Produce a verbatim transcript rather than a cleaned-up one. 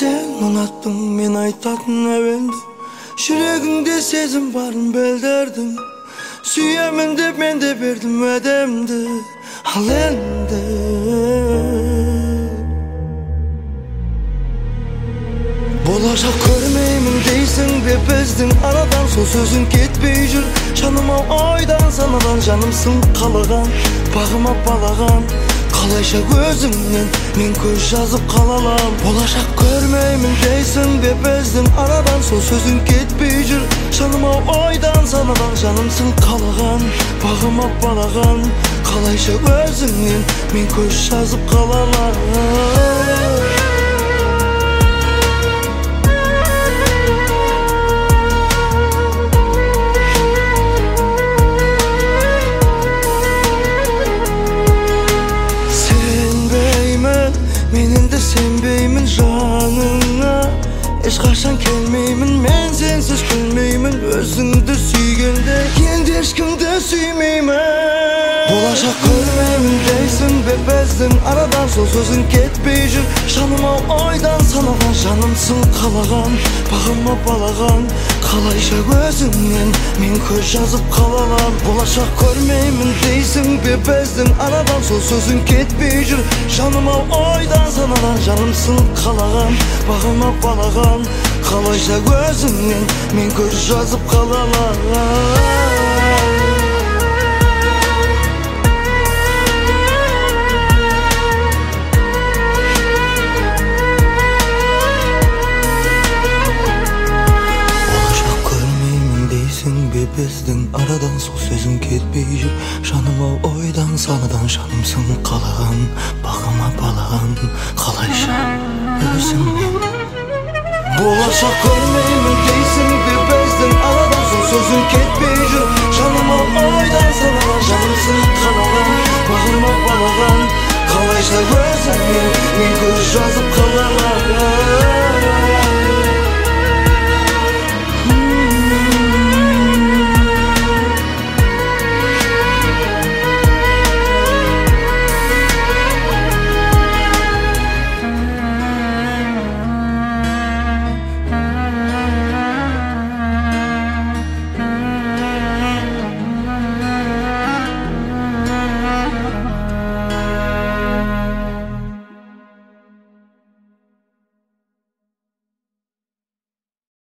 Sen unattın, men aytатын әуенді. Жүрегіңде сезім барын білдірдің. Сүйемін деп мен де бердім өдемді. Ал енді болашақ көрмеймін дейсің бе біздің арадан, сол сөзің кетпей жүр жаныма ойдан санадан. Жанымсың қалаған, бағыма балаған, қалайша өзіңнен мен көз жазып қалалам. Болашақ көрмеймін дейсің бе біздің арадан, сол сөзің кетпей жүр жаныма ойдан санадан. Жанымсың қалаған, бағыма балаған, қалайша өзіңнен мен көз жазып қалалам. Сенбеймін жаныңа, ешқашан келмеймін, мен сенсіз күлмеймін. Өзіңді сүйгенде енді ешкімді сүймеймін. Болашақ көрмеймін дейсің бе біздің арадан, сол сөзің кетпей жүр жаныма ойдан санадан. Жанымсың қалаған, бағыма балаған, қалайша өзіңнен мен көз жазып қалалам. Болашақ көрмеймін дейсің бе біздің арадан, сол сөзің кетпей жүр жаныма ойдан санадан. Жанымсың қалаған, бағыма балаған, қалайша өзіңнен мен көз жазып қалалам. Біздің арадан, сол сөзің кетпей жүр жаныма ойдан санадан. Жанымсың қалаған, бағыма балаған, қалайша өзіңнен. Болашақ көрмеймін дейсің бе біздің арадан, сол сөзің кетпей жүр жаныма ойдан санадан. Жанымсың қалаған, бағыма балаған, қалайша өзіңнен мен көз жазып қалалам.